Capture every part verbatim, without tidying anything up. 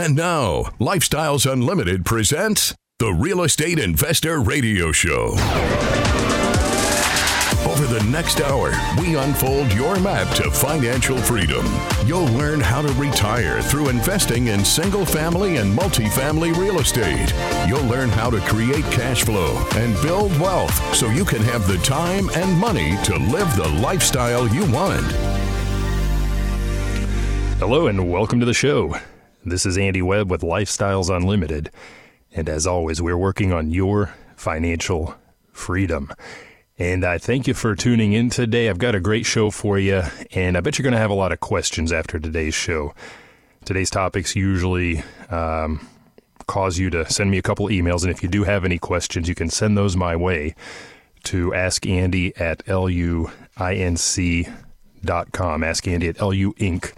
And now, Lifestyles Unlimited presents the Real Estate Investor Radio Show. Over the next hour, we unfold your map to financial freedom. You'll learn how to retire through investing in single-family and multifamily real estate. You'll learn how to create cash flow and build wealth so you can have the time and money to live the lifestyle you want. Hello and welcome to the show. This is Andy Webb with Lifestyles Unlimited. And as always, we're working on your financial freedom. And I thank you for tuning in today. I've got a great show for you, and I bet you're going to have a lot of questions after today's show. Today's topics usually um, cause you to send me a couple emails, and if you do have any questions, you can send those my way to askandy at luinc dot com, askandy at luinc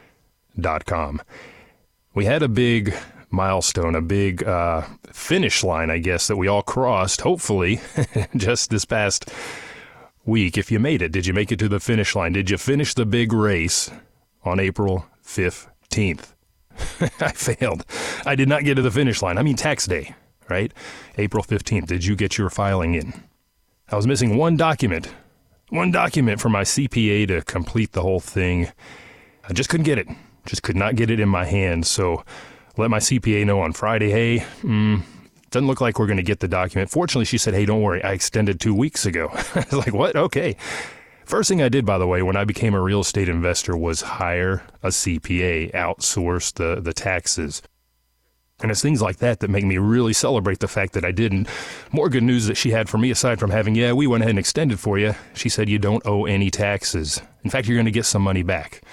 dot com. We had a big milestone, a big uh, finish line, I guess, that we all crossed, hopefully, just this past week. If you made it, did you make it to the finish line? Did you finish the big race on April fifteenth? I failed. I did not get to the finish line. I mean, tax day, right? April fifteenth. Did you get your filing in? I was missing one document, one document for my C P A to complete the whole thing. I just couldn't get it. Just could not get it in my hand. So let my C P A know on Friday, hey, mm, doesn't look like we're going to get the document. Fortunately, she said, hey, don't worry, I extended two weeks ago. I was like, what? Okay. First thing I did, by the way, when I became a real estate investor was hire a C P A, outsource the, the taxes. And it's things like that that make me really celebrate the fact that I didn't. More good news that she had for me, aside from having, yeah, we went ahead and extended for you. She said, you don't owe any taxes. In fact, you're going to get some money back.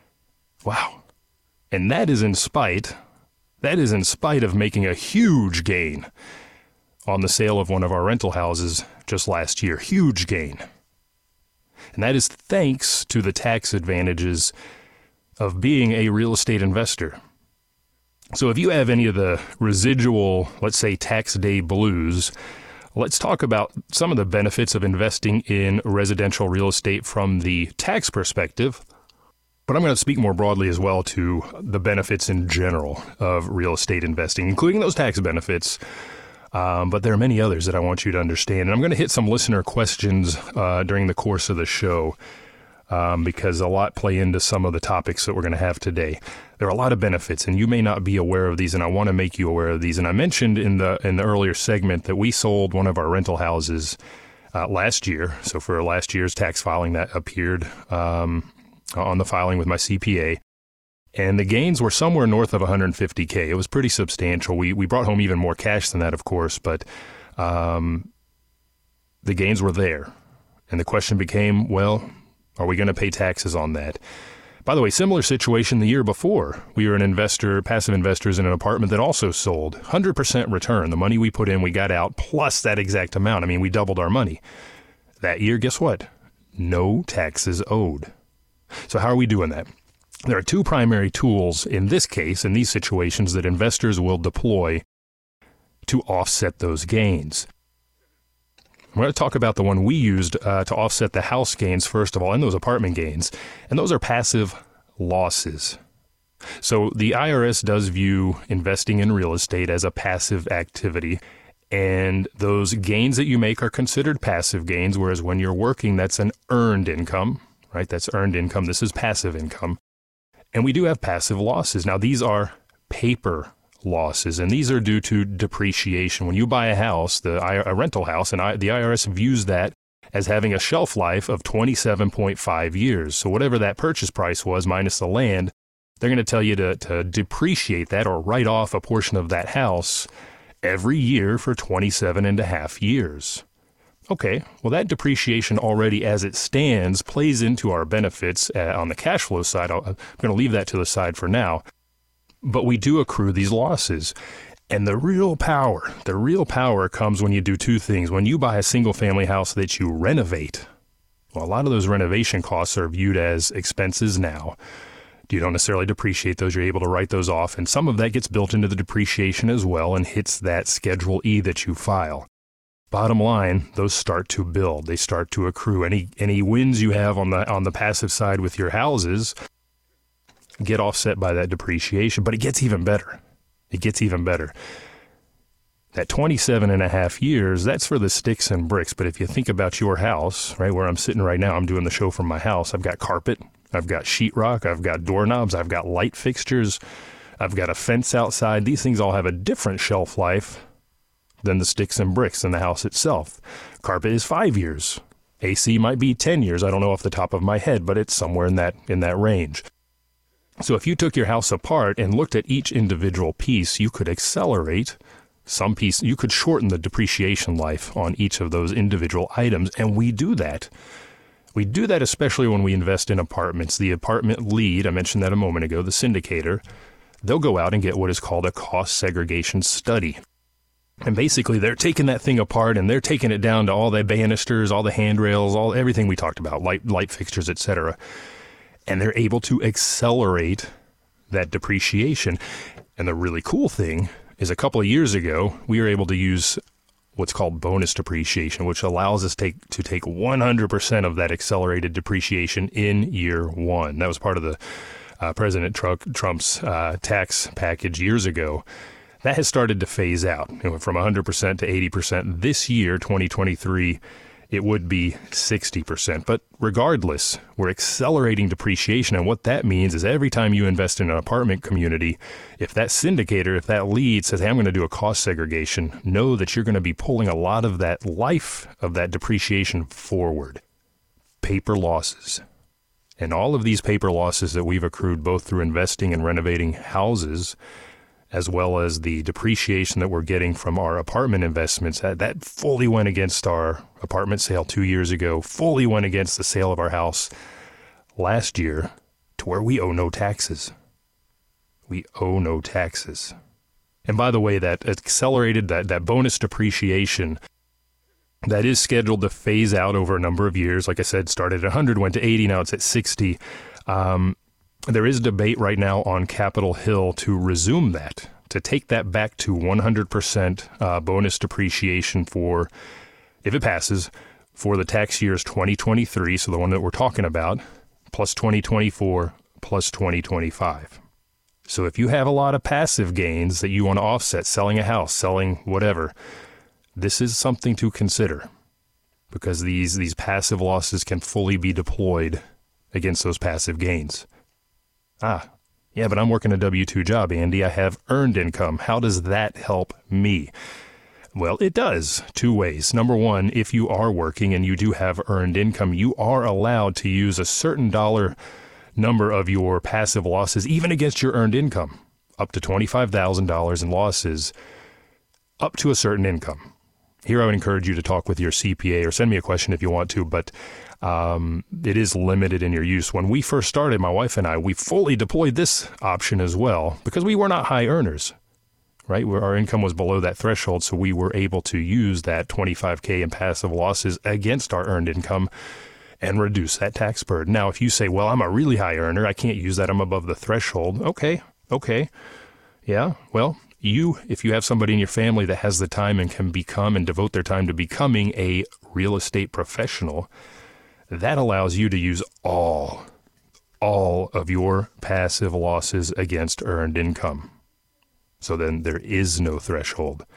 Wow. And that is in spite, that is in spite of making a huge gain on the sale of one of our rental houses just last year. Huge gain. And that is thanks to the tax advantages of being a real estate investor. So if you have any of the residual, let's say, tax day blues, let's talk about some of the benefits of investing in residential real estate from the tax perspective. But I'm going to speak more broadly as well to the benefits in general of real estate investing, including those tax benefits. Um, but there are many others that I want you to understand. And I'm going to hit some listener questions uh, during the course of the show um, because a lot play into some of the topics that we're going to have today. There are a lot of benefits, and you may not be aware of these, and I want to make you aware of these. And I mentioned in the in the earlier segment that we sold one of our rental houses uh, last year. So for last year's tax filing, that appeared um on the filing with my C P A, and the gains were somewhere north of one hundred fifty thousand. It was pretty substantial. We we brought home even more cash than that, of course, but um, the gains were there. And the question became, well, are we going to pay taxes on that? By the way, similar situation the year before. We were an investor, passive investors in an apartment that also sold. one hundred percent return. The money we put in, we got out, plus that exact amount. I mean, we doubled our money. That year, guess what? No taxes owed. So how are we doing that? There are two primary tools in this case, in these situations, that investors will deploy to offset those gains. We're going to talk about the one we used uh, to offset the house gains, first of all, and those apartment gains. And those are passive losses. So the I R S does view investing in real estate as a passive activity. And those gains that you make are considered passive gains, whereas when you're working, that's an earned income. Right? That's earned income. This is passive income. And we do have passive losses. Now, these are paper losses, and these are due to depreciation. When you buy a house, the a rental house, and I, the I R S views that as having a shelf life of twenty-seven point five years. So whatever that purchase price was minus the land, they're going to tell you to, to depreciate that or write off a portion of that house every year for twenty-seven and a half years. Okay, well, that depreciation already as it stands plays into our benefits uh, on the cash flow side. I'll, I'm going to leave that to the side for now. But we do accrue these losses. And the real power, the real power comes when you do two things. When you buy a single family house that you renovate, well, a lot of those renovation costs are viewed as expenses now. You don't necessarily depreciate those. You're able to write those off. And some of that gets built into the depreciation as well and hits that Schedule E that you file. Bottom line, those start to build. They start to accrue. Any any wins you have on the on the passive side with your houses get offset by that depreciation. But it gets even better. It gets even better. That twenty-seven and a half years, that's for the sticks and bricks. But if you think about your house, right, where I'm sitting right now, I'm doing the show from my house. I've got carpet, I've got sheetrock, I've got doorknobs, I've got light fixtures, I've got a fence outside. These things all have a different shelf life than the sticks and bricks in the house itself. Carpet is five years. A C might be ten years. I don't know off the top of my head, but it's somewhere in that in that range. So if you took your house apart and looked at each individual piece, you could accelerate some piece. You could shorten the depreciation life on each of those individual items, and we do that. We do that especially when we invest in apartments. The apartment lead, I mentioned that a moment ago, the syndicator, they'll go out and get what is called a cost segregation study. And basically, they're taking that thing apart and they're taking it down to all the banisters, all the handrails, all everything we talked about, light light fixtures, et cetera. And they're able to accelerate that depreciation. And the really cool thing is a couple of years ago, we were able to use what's called bonus depreciation, which allows us take, to take one hundred percent of that accelerated depreciation in year one. That was part of the uh, President Trump, Trump's uh, tax package years ago. That has started to phase out. It went from one hundred percent to eighty percent. This year, twenty twenty-three, it would be sixty percent. But regardless, we're accelerating depreciation. And what that means is every time you invest in an apartment community, if that syndicator, if that lead says, hey, I'm going to do a cost segregation, know that you're going to be pulling a lot of that life of that depreciation forward. Paper losses. And all of these paper losses that we've accrued both through investing and renovating houses, as well as the depreciation that we're getting from our apartment investments, that, that fully went against our apartment sale two years ago, fully went against the sale of our house last year, to where we owe no taxes. We owe no taxes. And by the way, that accelerated, that, that bonus depreciation, that is scheduled to phase out over a number of years. Like I said, started at one hundred, went to eighty, now it's at sixty. Um, There is debate right now on Capitol Hill to resume that, to take that back to one hundred percent uh, bonus depreciation for, if it passes, for the tax years twenty twenty-three, so the one that we're talking about, plus twenty twenty-four, plus twenty twenty-five. So if you have a lot of passive gains that you want to offset, selling a house, selling whatever, this is something to consider, because these, these passive losses can fully be deployed against those passive gains. Ah, yeah, but I'm working a W two job, Andy. I have earned income. How does that help me? Well, it does, two ways. Number one, if you are working and you do have earned income, you are allowed to use a certain dollar number of your passive losses, even against your earned income, up to twenty-five thousand dollars in losses, up to a certain income. Here I would encourage you to talk with your C P A or send me a question if you want to, but um, it is limited in your use. When we first started, my wife and I, we fully deployed this option as well because we were not high earners, right? Where our income was below that threshold, so we were able to use that twenty-five K in passive losses against our earned income and reduce that tax burden. Now, if you say, well, I'm a really high earner, I can't use that, I'm above the threshold. Okay, okay. Yeah, well, you, if you have somebody in your family that has the time and can become and devote their time to becoming a real estate professional, that allows you to use all, all of your passive losses against earned income. So then there is no threshold.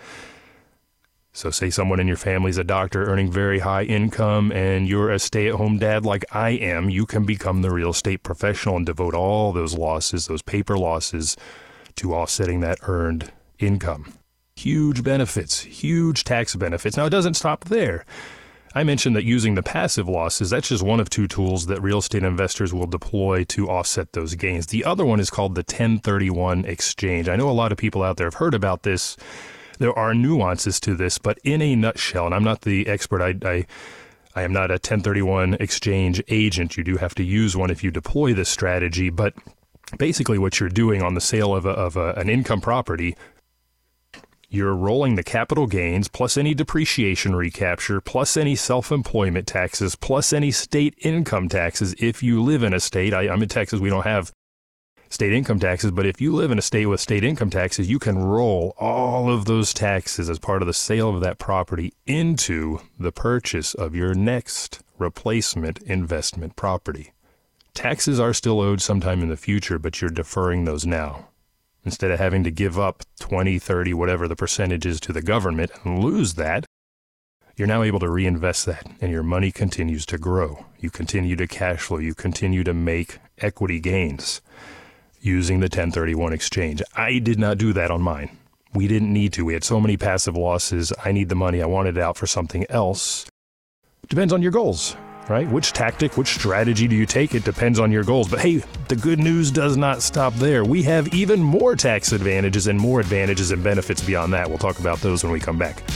So say someone in your family is a doctor earning very high income and you're a stay-at-home dad like I am, you can become the real estate professional and devote all those losses, those paper losses, to offsetting that earned income. Huge benefits, huge tax benefits. Now, it doesn't stop there. I mentioned that using the passive losses, that's just one of two tools that real estate investors will deploy to offset those gains. The other one is called the ten thirty-one exchange. I know a lot of people out there have heard about this. There are nuances to this, but in a nutshell, and I'm not the expert, I, I, I am not a ten thirty-one exchange agent. You do have to use one if you deploy this strategy, but basically what you're doing on the sale of, a, of a, an income property, you're rolling the capital gains plus any depreciation recapture plus any self-employment taxes plus any state income taxes. If you live in a state, I, I'm in Texas, we don't have state income taxes, but if you live in a state with state income taxes, you can roll all of those taxes as part of the sale of that property into the purchase of your next replacement investment property. Taxes are still owed sometime in the future, but you're deferring those now. Instead of having to give up twenty, thirty, whatever the percentage is to the government and lose that, you're now able to reinvest that, and your money continues to grow. You continue to cash flow. You continue to make equity gains using the ten thirty-one exchange. I did not do that on mine. We didn't need to. We had so many passive losses. I need the money. I wanted it out for something else. Depends on your goals, right? Which tactic, which strategy do you take? It depends on your goals. But hey, the good news does not stop there. We have even more tax advantages and more advantages and benefits beyond that. We'll talk about those when we come back.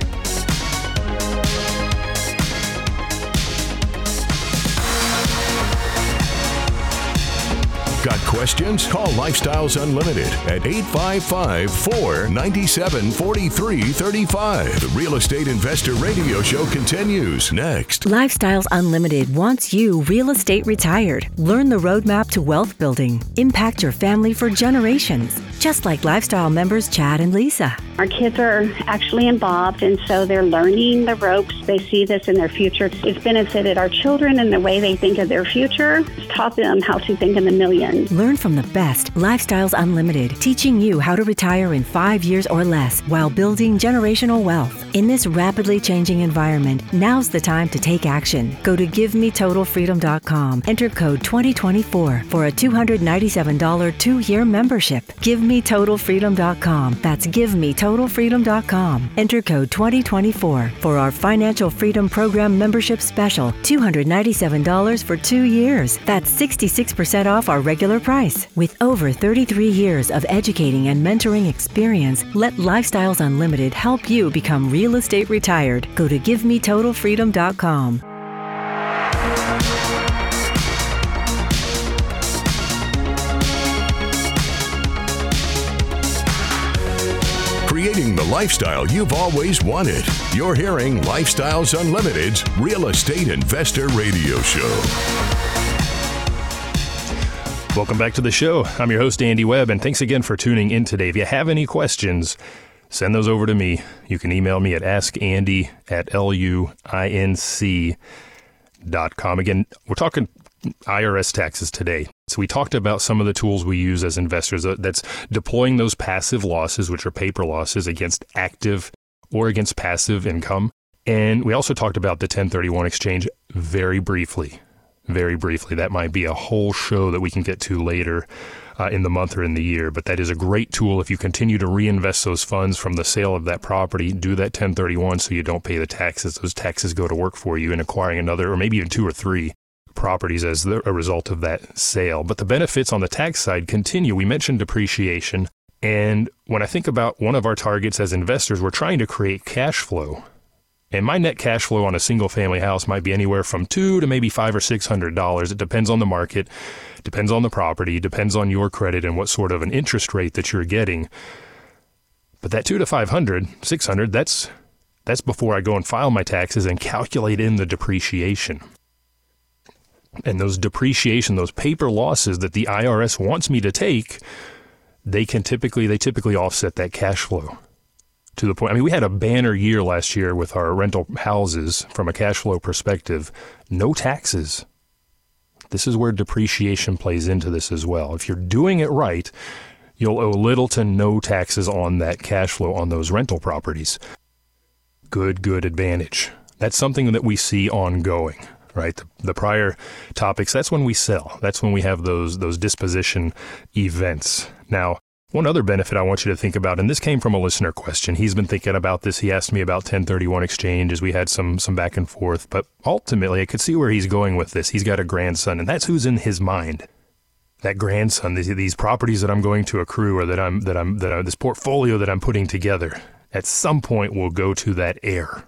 Got questions? Call Lifestyles Unlimited at eight five five, four nine seven, four three three five. The Real Estate Investor Radio Show continues next. Lifestyles Unlimited wants you real estate retired. Learn the roadmap to wealth building. Impact your family for generations. Just like Lifestyle members Chad and Lisa. Our kids are actually involved, and so they're learning the ropes. They see this in their future. It's benefited our children in the way they think of their future. It's taught them how to think in the millions. Learn from the best. Lifestyles Unlimited, teaching you how to retire in five years or less while building generational wealth. In this rapidly changing environment, now's the time to take action. Go to give me total freedom dot com. Enter code twenty twenty-four for a two hundred ninety-seven dollars two-year membership. give me total freedom dot com. That's give me total freedom dot com. Enter code twenty twenty-four for our Financial Freedom Program membership special. two hundred ninety-seven dollars for two years. That's sixty-six percent off our regular price. With over thirty-three years of educating and mentoring experience, let Lifestyles Unlimited help you become real estate retired. Go to give me total freedom dot com. Creating the lifestyle you've always wanted. You're hearing Lifestyles Unlimited's Real Estate Investor Radio Show. Welcome back to the show. I'm your host, Andy Webb, and thanks again for tuning in today. If you have any questions, send those over to me. You can email me at askandy at luinc dot com. Again, we're talking I R S taxes today. So we talked about some of the tools we use as investors. That's deploying those passive losses, which are paper losses, against active or against passive income. And we also talked about the ten thirty-one exchange very briefly. Very briefly. That might be a whole show that we can get to later uh, in the month or in the year. But that is a great tool if you continue to reinvest those funds from the sale of that property. Do that ten thirty-one so you don't pay the taxes. Those taxes go to work for you in acquiring another, or maybe even two or three properties as the, a result of that sale. But the benefits on the tax side continue. We mentioned depreciation. And when I think about one of our targets as investors, we're trying to create cash flow. And my net cash flow on a single family house might be anywhere from two to maybe five or six hundred dollars. It depends on the market, depends on the property, depends on your credit and what sort of an interest rate that you're getting. But that two to five hundred, six hundred, that's that's before I go and file my taxes and calculate in the depreciation. And those depreciation, those paper losses that the I R S wants me to take, they can typically they typically offset that cash flow. To the point, I mean, we had a banner year last year with our rental houses from a cash flow perspective. No taxes. This is where depreciation plays into this as well. If you're doing it right, you'll owe little to no taxes on that cash flow on those rental properties. Good, good advantage. That's something that we see ongoing, right? The, the prior topics, that's when we sell. That's when we have those, those disposition events. Now, one other benefit I want you to think about, and this came from a listener question. He's been thinking about this. He asked me about ten thirty-one exchanges. We had some some back and forth, but ultimately I could see where he's going with this. He's got a grandson, and that's who's in his mind. That grandson, these, these properties that I'm going to accrue, or that I'm that I'm that I'm, this portfolio that I'm putting together, at some point will go to that heir.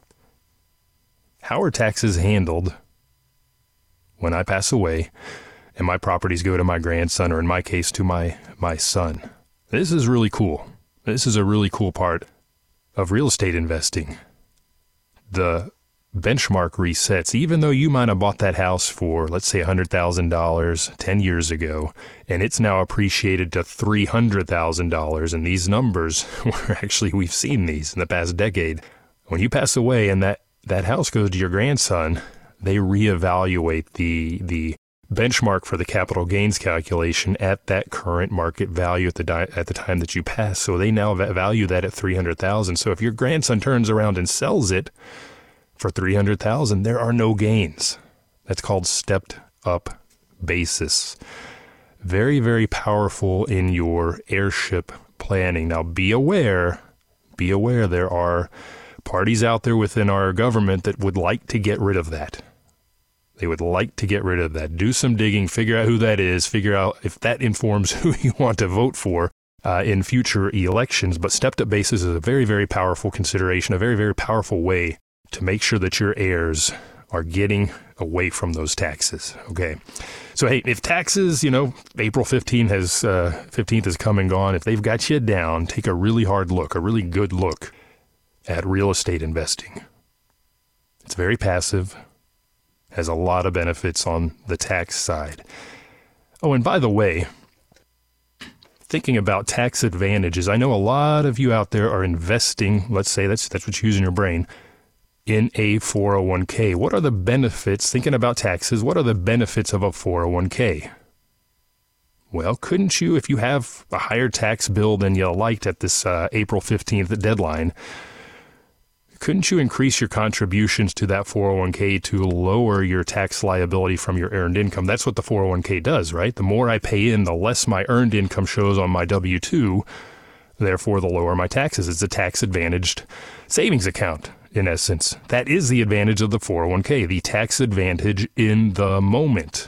How are taxes handled when I pass away and my properties go to my grandson, or in my case, to my my son? This is really cool. This is a really cool part of real estate investing. The benchmark resets. Even though you might have bought that house for, let's say, one hundred thousand dollars ten years ago, and it's now appreciated to three hundred thousand dollars, and these numbers, were actually, we've seen these in the past decade. When you pass away and that, that house goes to your grandson, they reevaluate the the benchmark for the capital gains calculation at that current market value at the di- at the time that you pass. So they now va- value that at three hundred thousand dollars. So if your grandson turns around and sells it for three hundred thousand dollars, there are no gains. That's called stepped up basis. Very, very powerful in your heirship planning. Now be aware, be aware there are parties out there within our government that would like to get rid of that. They would like to get rid of that. Do some digging, figure out who that is, figure out if that informs who you want to vote for uh, in future elections. But stepped up basis is a very, very powerful consideration, a very, very powerful way to make sure that your heirs are getting away from those taxes. Okay. So, hey, if taxes, you know, April fifteenth has, uh, fifteenth has come and gone, if they've got you down, take a really hard look, a really good look at real estate investing. It's very passive, has a lot of benefits on the tax side. Oh, and by the way, thinking about tax advantages, I know a lot of you out there are investing, let's say that's that's what you use in your brain, in a four oh one k. What are the benefits, thinking about taxes, what are the benefits of a four oh one k? Well, couldn't you, if you have a higher tax bill than you liked at this uh, April fifteenth deadline, couldn't you increase your contributions to that four oh one k to lower your tax liability from your earned income? That's what the four oh one k does, right? The more I pay in, the less my earned income shows on my W two, therefore the lower my taxes. It's a tax-advantaged savings account, in essence. That is the advantage of the four oh one k, the tax advantage in the moment.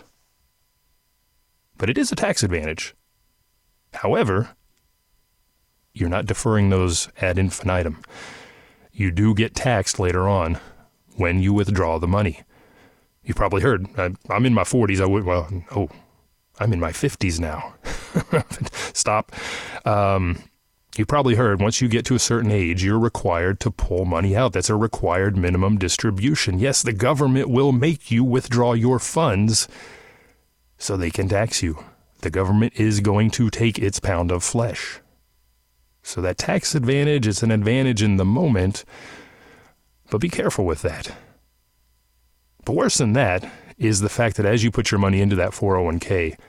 But it is a tax advantage. However, you're not deferring those ad infinitum. You do get taxed later on when you withdraw the money. You've probably heard, I'm in my forties. I would, well, oh, I'm in my fifties now. Stop. Um, you probably heard once you get to a certain age, you're required to pull money out. That's a required minimum distribution. Yes, the government will make you withdraw your funds so they can tax you. The government is going to take its pound of flesh. So that tax advantage is an advantage in the moment, but be careful with that. But worse than that is the fact that as you put your money into that four oh one k,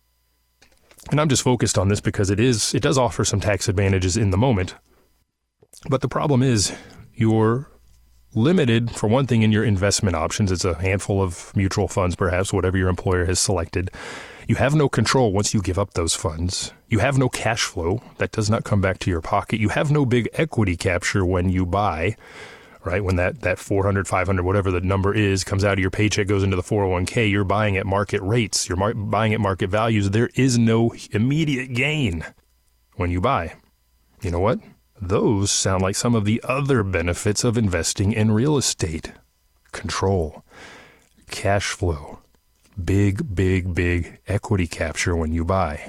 and I'm just focused on this because it is it does offer some tax advantages in the moment, but the problem is you're limited, for one thing, in your investment options. It's a handful of mutual funds, perhaps, whatever your employer has selected. You have no control once you give up those funds. You have no cash flow. That does not come back to your pocket. You have no big equity capture when you buy, right? When that, that four hundred, five hundred, whatever the number is, comes out of your paycheck, goes into the four oh one k, you're buying at market rates. You're mar- buying at market values. There is no immediate gain when you buy. You know what? Those sound like some of the other benefits of investing in real estate. Control, cash flow, big, big, big equity capture when you buy.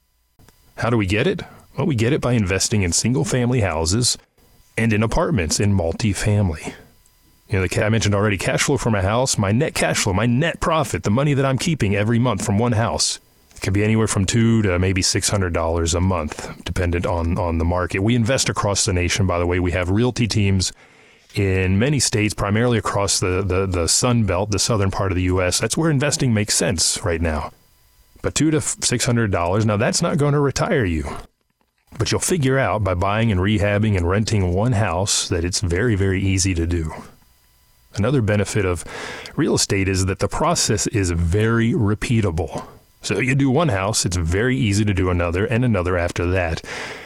How do we get it? Well, we get it by investing in single-family houses and in apartments in multifamily. You know, the, I mentioned already, cash flow from a house, my net cash flow, my net profit, the money that I'm keeping every month from one house. It can be anywhere from two to maybe six hundred dollars a month, dependent on, on the market. We invest across the nation, by the way. We have realty teams in many states, primarily across the, the, the Sun Belt, the southern part of the U S. That's where investing makes sense right now. But two to six hundred dollars, now that's not going to retire you. But you'll figure out by buying and rehabbing and renting one house that it's very, very easy to do. Another benefit of real estate is that the process is very repeatable. So you do one house, it's very easy to do another and another after that,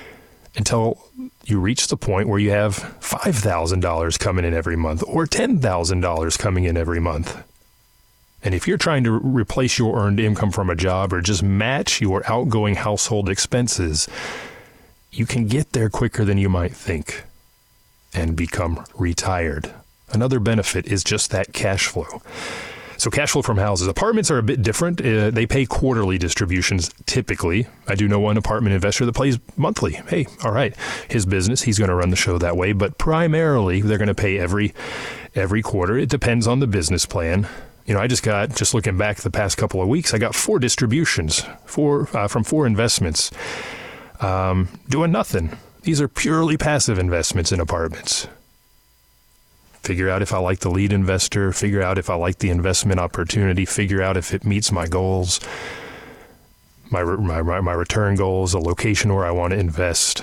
until you reach the point where you have five thousand dollars coming in every month or ten thousand dollars coming in every month. And if you're trying to replace your earned income from a job or just match your outgoing household expenses, you can get there quicker than you might think and become retired. Another benefit is just that cash flow. So cash flow from houses. Apartments are a bit different. Uh, they pay quarterly distributions typically. I do know one apartment investor that pays monthly. Hey, all right, his business, he's going to run the show that way. But primarily, they're going to pay every every quarter. It depends on the business plan. You know, I just got, just looking back the past couple of weeks, I got four distributions four uh, from four investments um, doing nothing. These are purely passive investments in apartments. figure out if I like the lead investor, figure out if I like the investment opportunity, figure out if it meets my goals, my my my return goals, the location where I want to invest.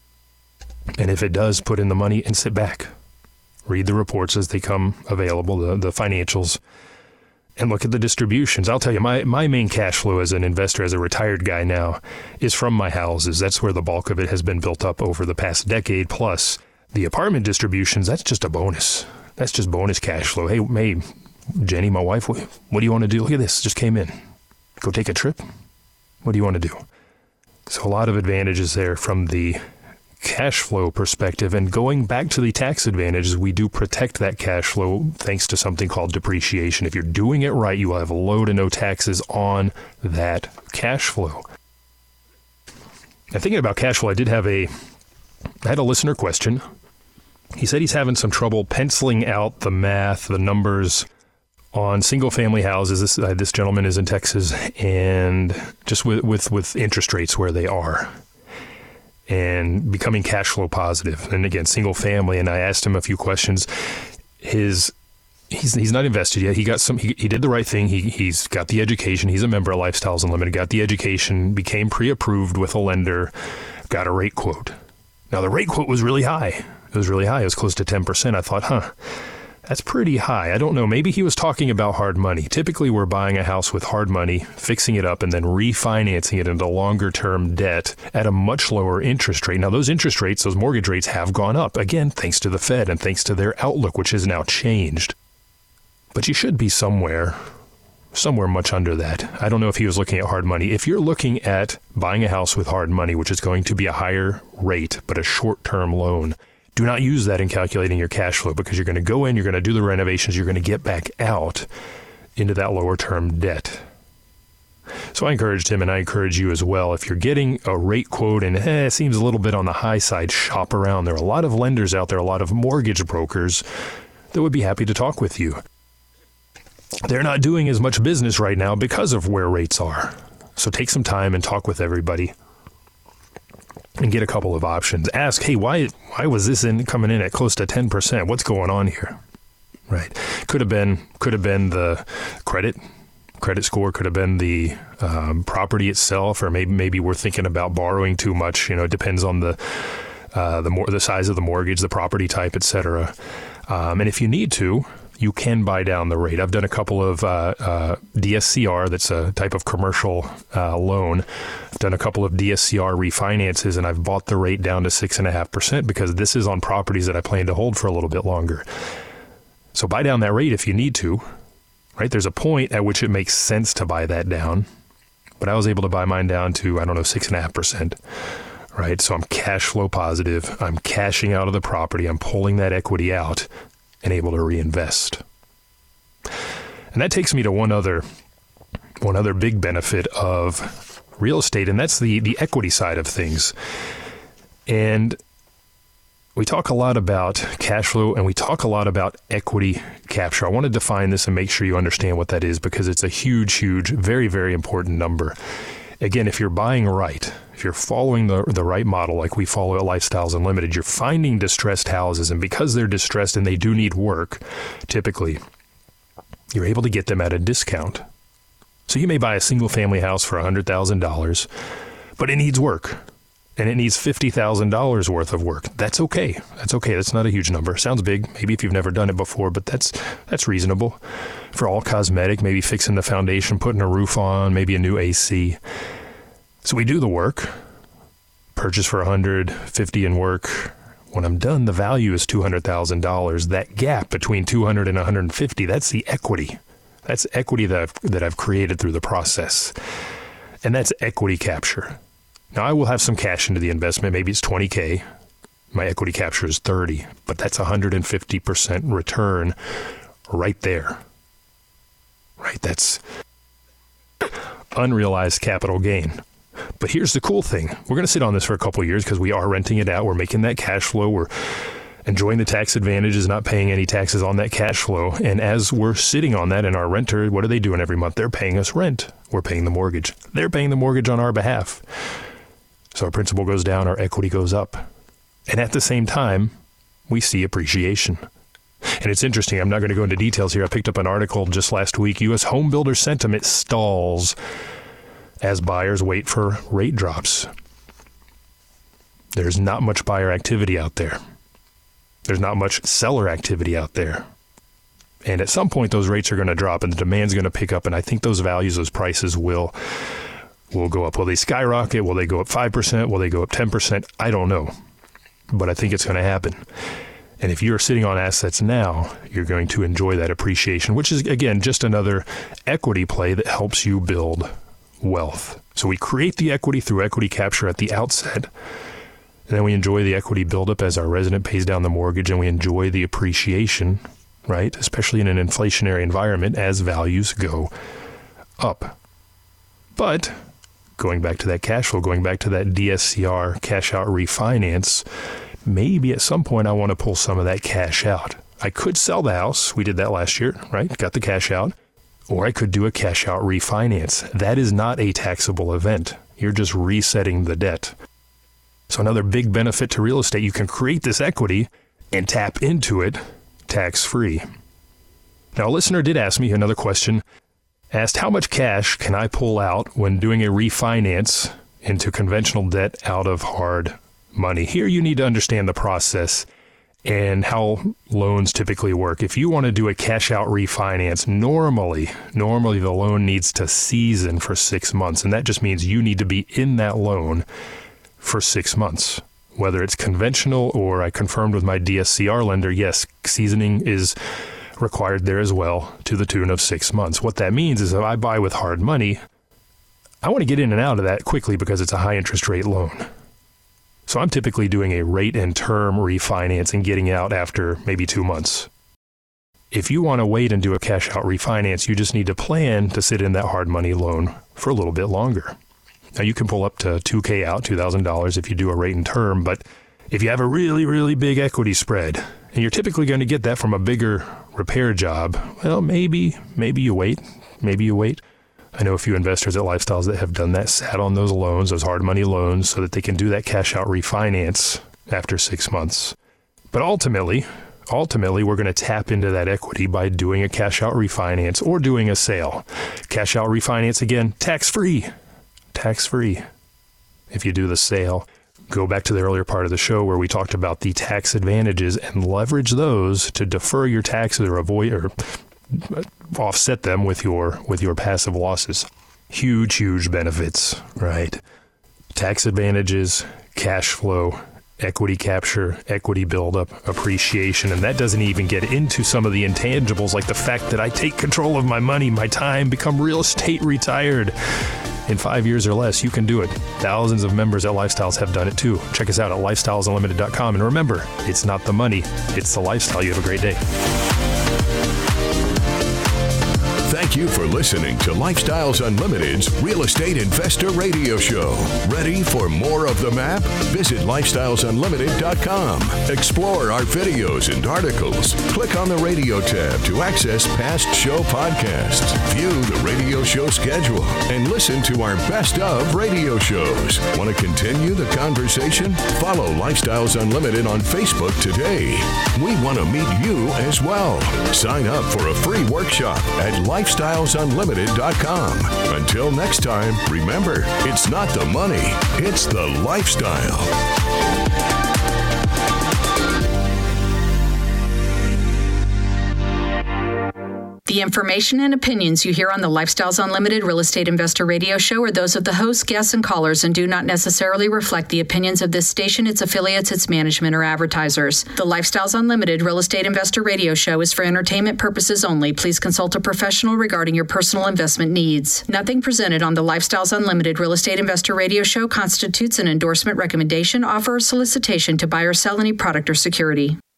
And if it does, put in the money and sit back. Read the reports as they come available, the, the financials, and look at the distributions. I'll tell you, my, my main cash flow as an investor, as a retired guy now, is from my houses. That's where the bulk of it has been built up over the past decade. Plus, the apartment distributions, that's just a bonus. That's just bonus cash flow. Hey, hey, Jenny, my wife, what, what do you want to do? Look at this, just came in. Go take a trip? What do you want to do? So a lot of advantages there from the cash flow perspective. And going back to the tax advantages, we do protect that cash flow thanks to something called depreciation. If you're doing it right, you will have low to no taxes on that cash flow. Now, thinking about cash flow, I did have a, I had a listener question. He said he's having some trouble penciling out the math, the numbers on single-family houses. This uh, this gentleman is in Texas, and just with, with, with interest rates where they are, and becoming cash flow positive. And again, single family. And I asked him a few questions. His he's he's not invested yet. He got some. He, he did the right thing. He he's got the education. He's a member of Lifestyles Unlimited. Got the education. Became pre-approved with a lender. Got a rate quote. Now the rate quote was really high. It was really high. It was close to ten percent. I thought, huh. That's pretty high. I don't know. Maybe he was talking about hard money. Typically, we're buying a house with hard money, fixing it up, and then refinancing it into longer-term debt at a much lower interest rate. Now, those interest rates, those mortgage rates have gone up, again, thanks to the Fed and thanks to their outlook, which has now changed. But you should be somewhere, somewhere much under that. I don't know if he was looking at hard money. If you're looking at buying a house with hard money, which is going to be a higher rate, but a short-term loan, do not use that in calculating your cash flow, because you're going to go in, you're going to do the renovations, you're going to get back out into that lower term debt. So I encouraged him, and I encourage you as well. If you're getting a rate quote and eh, it seems a little bit on the high side, shop around. There are a lot of lenders out there, a lot of mortgage brokers that would be happy to talk with you. They're not doing as much business right now because of where rates are. So take some time and talk with everybody and get a couple of options. Ask, hey, why why was this in coming in at close to ten percent? What's going on here? Right. Could have been could have been the credit credit score, could have been the um, property itself, or maybe maybe we're thinking about borrowing too much. You know, it depends on the uh, the more the size of the mortgage, the property type, et cetera. Um, and if you need to, you can buy down the rate. I've done a couple of uh, uh, D S C R, that's a type of commercial uh, loan. I've done a couple of D S C R refinances, and I've bought the rate down to six point five percent because this is on properties that I plan to hold for a little bit longer. So buy down that rate if you need to, right? There's a point at which it makes sense to buy that down, but I was able to buy mine down to, I don't know, six point five percent. Right? So I'm cash flow positive. I'm cashing out of the property. I'm pulling that equity out and able to reinvest. And that takes me to one other one other big benefit of real estate, and that's the, the equity side of things. And we talk a lot about cash flow, and we talk a lot about equity capture. I want to define this and make sure you understand what that is, because it's a huge, huge, very, very important number. Again, if you're buying right, if you're following the the right model like we follow at Lifestyles Unlimited, you're finding distressed houses, and because they're distressed and they do need work, typically, you're able to get them at a discount. So you may buy a single-family house for one hundred thousand dollars, but it needs work, and it needs fifty thousand dollars worth of work. That's okay. That's okay. That's not a huge number. Sounds big, maybe if you've never done it before, but that's that's reasonable. For all cosmetic, maybe fixing the foundation, putting a roof on, maybe a new A C. So we do the work, purchase for one hundred fifty in work. When I'm done, the value is two hundred thousand dollars. That gap between two hundred and one hundred fifty, that's the equity. That's equity that I've, that I've created through the process. And that's equity capture. Now, I will have some cash into the investment. Maybe it's twenty K. My equity capture is thirty, but that's one hundred fifty percent return right there. Right? That's unrealized capital gain. But here's the cool thing. We're going to sit on this for a couple of years because we are renting it out. We're making that cash flow. We're enjoying the tax advantages, not paying any taxes on that cash flow. And as we're sitting on that in our renter, what are they doing every month? They're paying us rent. We're paying the mortgage. They're paying the mortgage on our behalf. So our principal goes down, our equity goes up. And at the same time, we see appreciation. And it's interesting. I'm not going to go into details here. I picked up an article just last week. U S home builder sentiment stalls as buyers wait for rate drops. There's not much buyer activity out there. There's not much seller activity out there. And at some point, those rates are going to drop and the demand's going to pick up. And I think those values, those prices will will go up. Will they skyrocket? Will they go up five percent? Will they go up ten percent? I don't know. But I think it's going to happen. And if you're sitting on assets now, you're going to enjoy that appreciation, which is, again, just another equity play that helps you build wealth. So we create the equity through equity capture at the outset. And then we enjoy the equity buildup as our resident pays down the mortgage, and we enjoy the appreciation, right? Especially in an inflationary environment as values go up. But going back to that cash flow, going back to that D S C R cash out refinance, maybe at some point I want to pull some of that cash out. I could sell the house. We did that last year, right? Got the cash out. Or I could do a cash out refinance. That is not a taxable event. You're just resetting the debt. So another big benefit to real estate, you can create this equity and tap into it tax-free. Now, a listener did ask me another question, asked how much cash can I pull out when doing a refinance into conventional debt out of hard money? Here you need to understand the process and how loans typically work. If you want to do a cash out refinance, normally, normally the loan needs to season for six months. And that just means you need to be in that loan for six months. Whether it's conventional or I confirmed with my D S C R lender, yes, seasoning is required there as well to the tune of six months. What that means is if I buy with hard money, I want to get in and out of that quickly because it's a high interest rate loan. So I'm typically doing a rate and term refinance and getting out after maybe two months. If you want to wait and do a cash out refinance, you just need to plan to sit in that hard money loan for a little bit longer. Now you can pull up to two K out, two thousand dollars if you do a rate and term, but if you have a really, really big equity spread, and you're typically going to get that from a bigger repair job, well, maybe, maybe you wait, maybe you wait. I know a few investors at Lifestyles that have done that, sat on those loans, those hard money loans, so that they can do that cash out refinance after six months. But ultimately, ultimately, we're going to tap into that equity by doing a cash out refinance or doing a sale. Cash out refinance, again, tax-free, tax-free. If you do the sale, go back to the earlier part of the show where we talked about the tax advantages and leverage those to defer your taxes or avoid or offset them with your with your passive losses. Huge, huge benefits, right? Tax advantages, cash flow, equity capture, equity buildup, appreciation, and that doesn't even get into some of the intangibles like the fact that I take control of my money, my time, become real estate retired. In five years or less, you can do it. Thousands of members at Lifestyles have done it too. Check us out at lifestyles unlimited dot com. And remember, it's not the money, it's the lifestyle. You have a great day. Thank you for listening to Lifestyles Unlimited's Real Estate Investor Radio Show. Ready for more of the map? Visit lifestyles unlimited dot com. Explore our videos and articles. Click on the radio tab to access past show podcasts. View the radio show schedule and listen to our best of radio shows. Want to continue the conversation? Follow Lifestyles Unlimited on Facebook today. We want to meet you as well. Sign up for a free workshop at lifestyles unlimited dot com. Until next time, remember, it's not the money, it's the lifestyle. The information and opinions you hear on the Lifestyles Unlimited Real Estate Investor Radio Show are those of the hosts, guests, and callers and do not necessarily reflect the opinions of this station, its affiliates, its management, or advertisers. The Lifestyles Unlimited Real Estate Investor Radio Show is for entertainment purposes only. Please consult a professional regarding your personal investment needs. Nothing presented on the Lifestyles Unlimited Real Estate Investor Radio Show constitutes an endorsement, recommendation, offer, or solicitation to buy or sell any product or security.